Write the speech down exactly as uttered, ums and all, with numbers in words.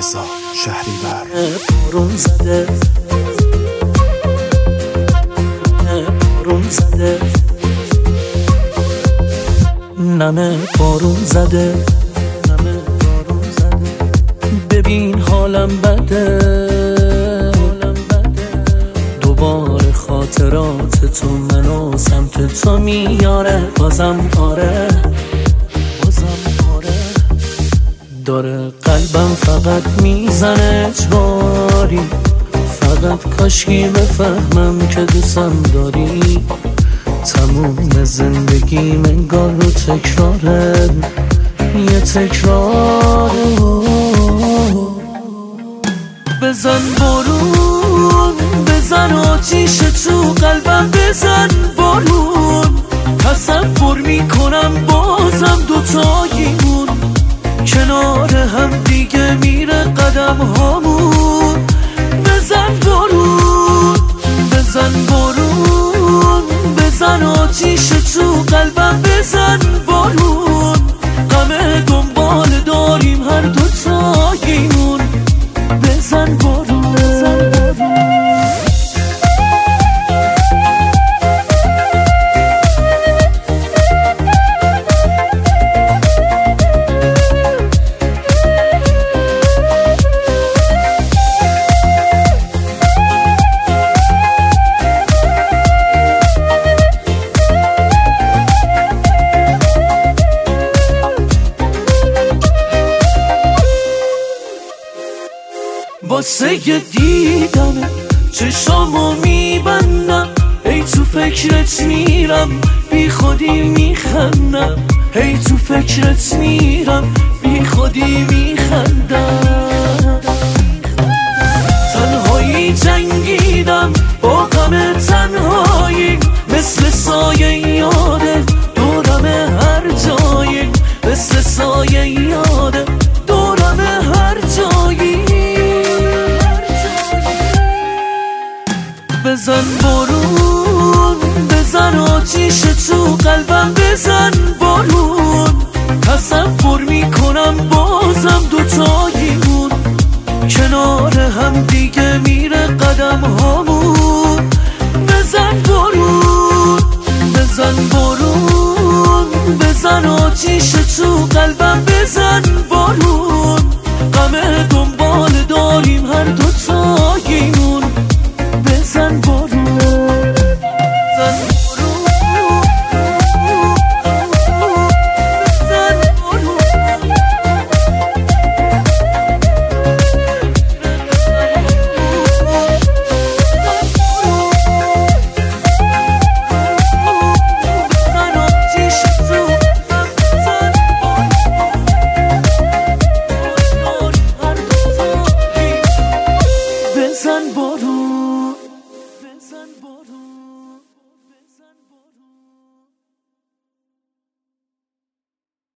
رضا شهریور. بارون زده بارون زده ننه بارون زده ننه بارون زده ببین حالم بده حالم بده دوباره خاطرات تو منو سمت تو میاره بازم آره بازم آره داره قلبم فقط میزنه اجباری فقط کاشکی بفهمم که دوستم داری تموم زندگیم انگار رو تکراره یه تکراره بزن بارون بزن آتیش تو قلبم بزن بارون تصور میکنم بازم دوتاییمون کنار هم دیگه میره قدم هامون بزن بارون بزن بارون بزن آتیش تو قلبم بزن بارون غم دنبال داریم هر دوتاییمون بزن بارون بزن بارون واسه دیدن چشامو میبندم هی تو فکرت میرم بی خودی میخندم هی تو فکرت میرم بی خودی میخندم تنهایی جنگیدم با غم تنهایی مثل سایه یاده دورم هر جایی مثل سایه یاده دورم هر جایی بزن بارون بزن آتیش تو قلبم بزن بارون تصور میکنم بازم دوتاییمون کنار هم دیگه میره قدم هامون بزن بارون بزن بارون بزن آتیش تو قلبم بزن